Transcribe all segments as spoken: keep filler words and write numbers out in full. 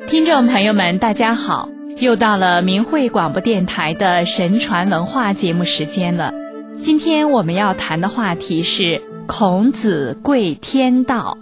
听众朋友们，大家好，又到了明慧广播电台的神传文化节目时间了。今天我们要谈的话题是孔子贵天道。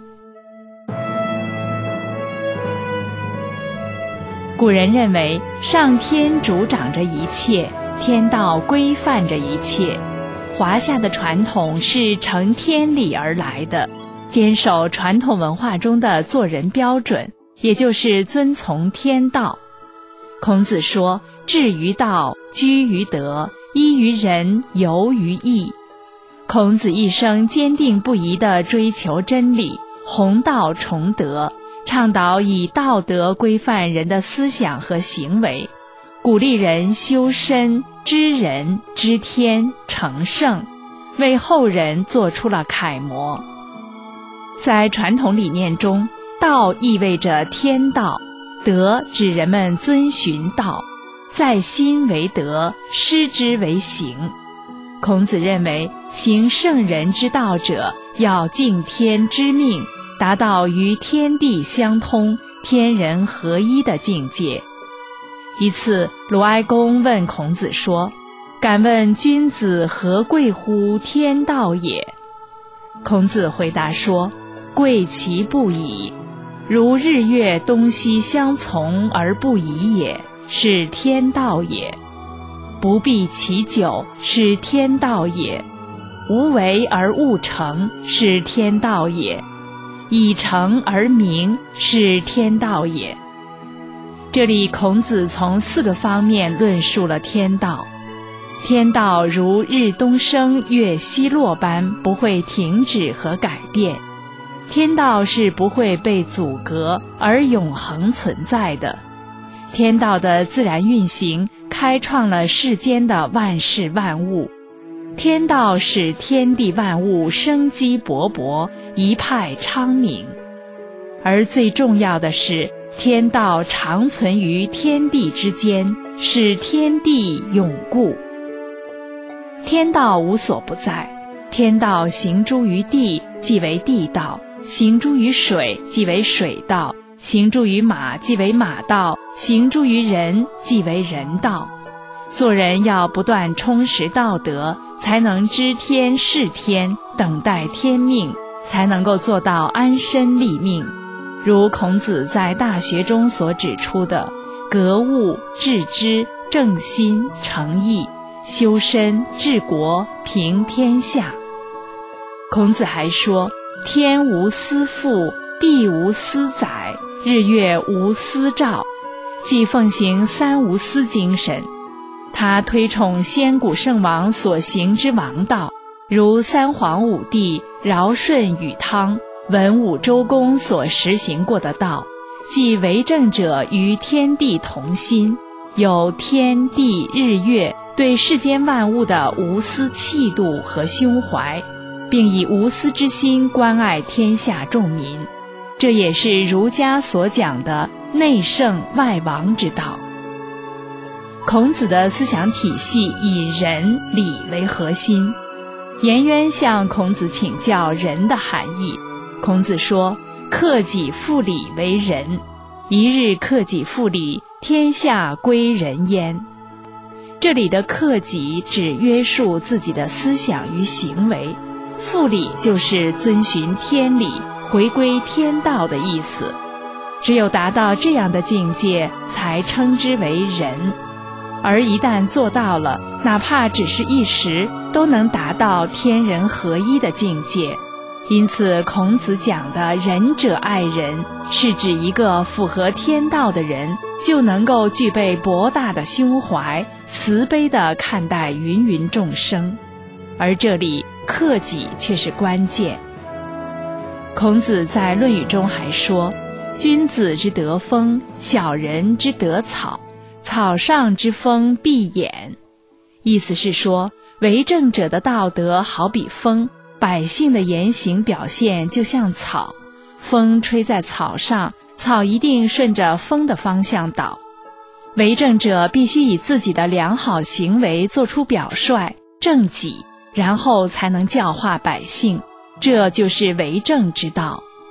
古人认为上天主掌着一切，天道规范着一切。华夏的传统是承天理而来的，坚守传统文化中的做人标准，也就是遵从天道。孔子说：志于道，居于德，依于仁，游于义。孔子一生坚定不移地追求真理，弘道崇德，倡导以道德规范人的思想和行为，鼓励人修身、知人、知天、成圣，为后人做出了楷模。在传统理念中，道意味着天道，德指人们遵循道，在心为德，施之为行。孔子认为，行圣人之道者，要敬天知命，达到与天地相通、天人合一的境界。一次，鲁哀公问孔子说：敢问君子何贵乎天道也？孔子回答说：贵其不已，如日月东西相从而不移也，是天道也；不避其久，是天道也；无为而物成，是天道也；以诚而明，是天道也。这里孔子从四个方面论述了天道。天道如日东升月西落般不会停止和改变，天道是不会被阻隔而永恒存在的。天道的自然运行开创了世间的万事万物，天道使天地万物生机勃勃，一派昌明。而最重要的是，天道长存于天地之间，使天地永固。天道无所不在，天道行诸于地，即为地道；行诸于水，即为水道；行诸于马，即为马道；行诸于人，即为人道。做人要不断充实道德，才能知天视天，等待天命，才能够做到安身立命。如孔子在《大学》中所指出的格物、致知、正心、诚意、修身、治国、平天下。孔子还说：天无私覆，地无私载，日月无私照，即奉行三无私精神。他推崇先古圣王所行之王道，如三皇五帝、尧舜禹汤、文武周公所实行过的道，即为政者与天地同心，有天地日月对世间万物的无私气度和胸怀，并以无私之心关爱天下众民。这也是儒家所讲的内圣外王之道。孔子的思想体系以仁礼为核心。颜渊向孔子请教仁的含义，孔子说：克己复礼为仁，一日克己复礼，天下归仁焉。这里的克己指约束自己的思想与行为，复礼就是遵循天理，回归天道的意思。只有达到这样的境界，才称之为仁。而一旦做到了，哪怕只是一时，都能达到天人合一的境界。因此孔子讲的仁者爱人，是指一个符合天道的人，就能够具备博大的胸怀，慈悲地看待芸芸众生。而这里克己却是关键。孔子在《论语》中还说：君子之德风，小人之德草，草上之风必偃。意思是说，为政者的道德好比风，百姓的言行表现就像草，风吹在草上，草一定顺着风的方向倒。为政者必须以自己的良好行为做出表率，正己，然后才能教化百姓，这就是为政之道。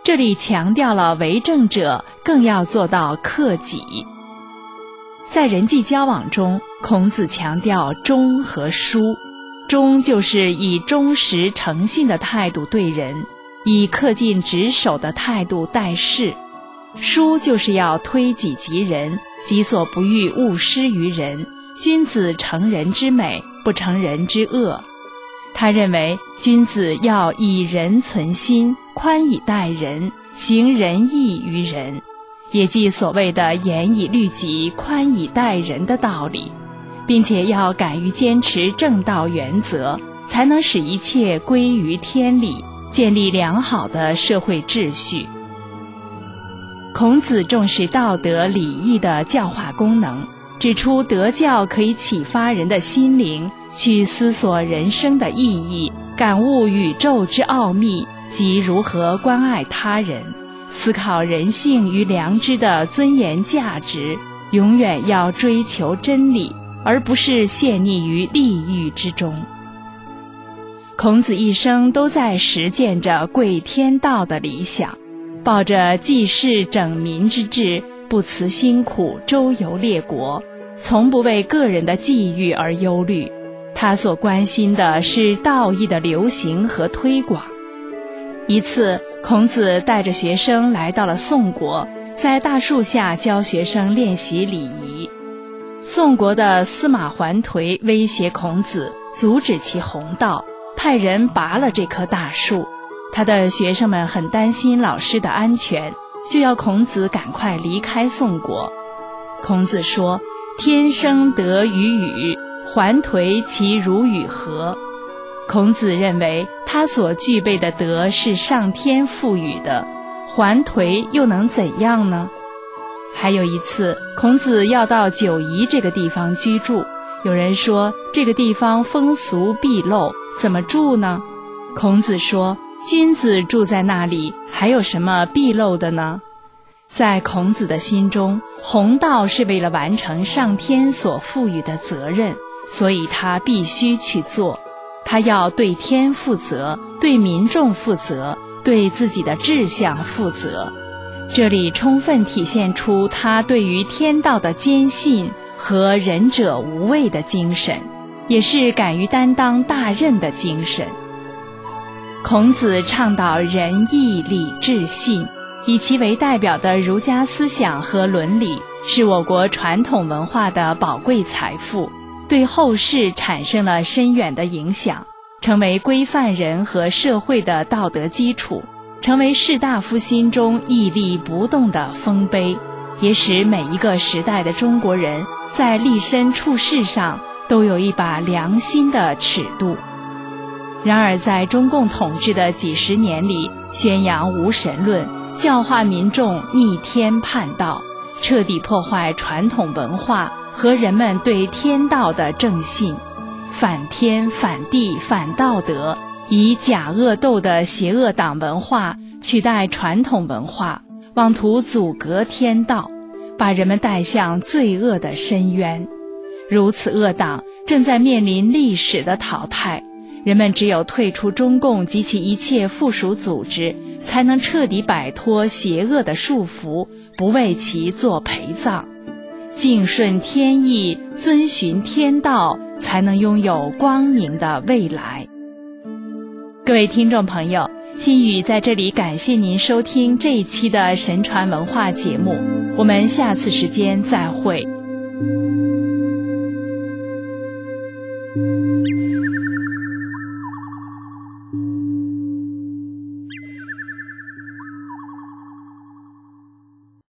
这里强调了为政者更要做到克己。在人际交往中，孔子强调忠和疏。忠就是以忠实诚信的态度对人，以恪尽职守的态度待事。疏就是要推己及人，己所不欲，勿施于人。君子成人之美，不成人之恶。他认为君子要以人存心，宽以待人，行仁义于人，也即所谓的严以律己，宽以待人的道理，并且要敢于坚持正道原则，才能使一切归于天理，建立良好的社会秩序。孔子重视道德礼义的教化功能，指出德教可以启发人的心灵，去思索人生的意义，感悟宇宙之奥秘及如何关爱他人，思考人性与良知的尊严价值，永远要追求真理，而不是陷溺于利欲之中。孔子一生都在实践着贵天道的理想，抱着济世整民之志，不辞辛苦周游列国，从不为个人的际遇而忧虑。他所关心的是道义的流行和推广。一次，孔子带着学生来到了宋国，在大树下教学生练习礼仪。宋国的司马桓颓威胁孔子，阻止其弘道，派人拔了这棵大树。他的学生们很担心老师的安全，就要孔子赶快离开宋国。孔子说：天生得与与，桓颓其如与何？孔子认为他所具备的德是上天赋予的，桓颓又能怎样呢？还有一次，孔子要到九夷这个地方居住，有人说这个地方风俗毕露，怎么住呢？孔子说：君子住在那里，还有什么毕露的呢？在孔子的心中，弘道是为了完成上天所赋予的责任，所以他必须去做。他要对天负责，对民众负责，对自己的志向负责。这里充分体现出他对于天道的坚信和仁者无畏的精神，也是敢于担当大任的精神。孔子倡导仁义礼智信，以其为代表的儒家思想和伦理是我国传统文化的宝贵财富，对后世产生了深远的影响，成为规范人和社会的道德基础，成为士大夫心中屹立不动的丰碑，也使每一个时代的中国人在立身处世上都有一把良心的尺度。然而在中共统治的几十年里，宣扬无神论，教化民众逆天叛道，彻底破坏传统文化和人们对天道的正信，反天反地反道德，以假恶斗的邪恶党文化取代传统文化，妄图阻隔天道，把人们带向罪恶的深渊。如此恶党正在面临历史的淘汰，人们只有退出中共及其一切附属组织，才能彻底摆脱邪恶的束缚，不为其做陪葬。敬顺天意，遵循天道，才能拥有光明的未来。各位听众朋友，心语在这里感谢您收听这一期的神传文化节目，我们下次时间再会。